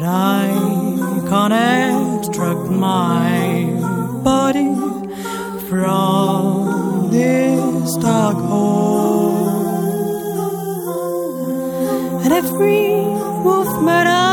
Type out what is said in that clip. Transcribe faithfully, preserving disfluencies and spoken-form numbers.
I can't extract my body from this dark hole, and every movement I